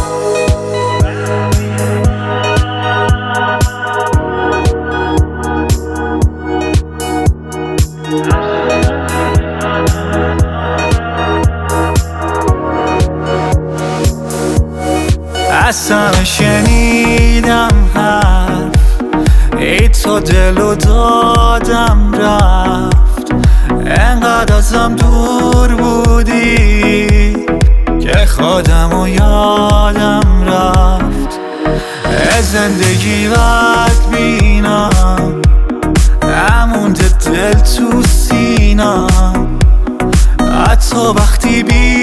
اصلا شنیدم حرف ای تو دلو دادم رفت، انقدر ازم دور بودی که خودم و یادم رفت. زندگی بد بینم نمونده دل تو سینم، حتی وقتی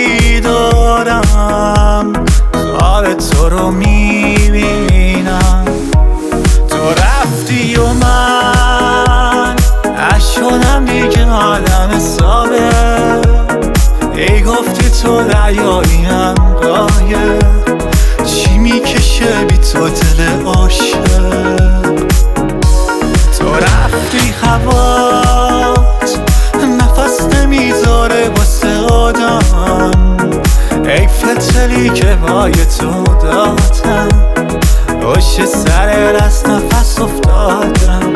بیدارم خواب تو رو میبینم. تو رفتی و من شدم دیگه عالم حسابه، ای گفتی تو دریاییم قایق، چی میکشه بی تو دل عاشق. تو رفتی هوات نفس نمیذاره واسه آدم، ای فتلی که بای تو دادم، پشت سر رست نفس افتادم.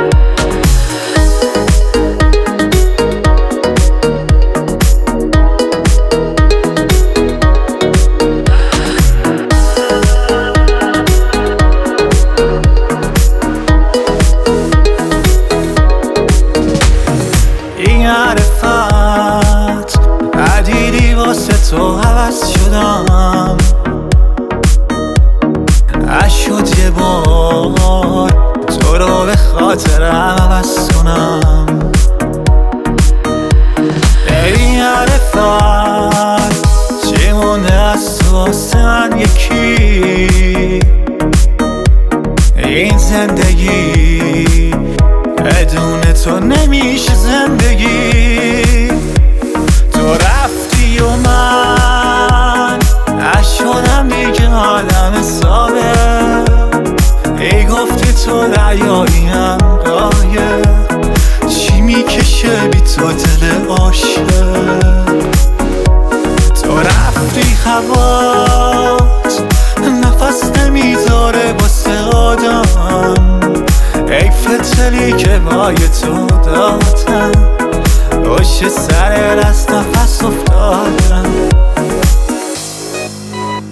این عرفت ندیدی واسه تو عوض شدم، شد یه بار تو رو به خاطرم عوض کنم. این عرفت چی مونده از تو واسه من یکی، این زندگی بدون تو نمیشه زندگی. تو رفتی و من شدم دیگه عالم حسابه، ای گفتی تو دریاییم قایق، چی میکشه بی تو دل عاشق. تو رفتی هوات نفس نمیذاره واسه آدم، ای فتلی که بای تو دادم، پشت سر رست نفس افتادم.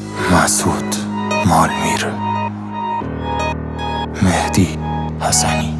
مسعود مالمیر، مهدی حسنی.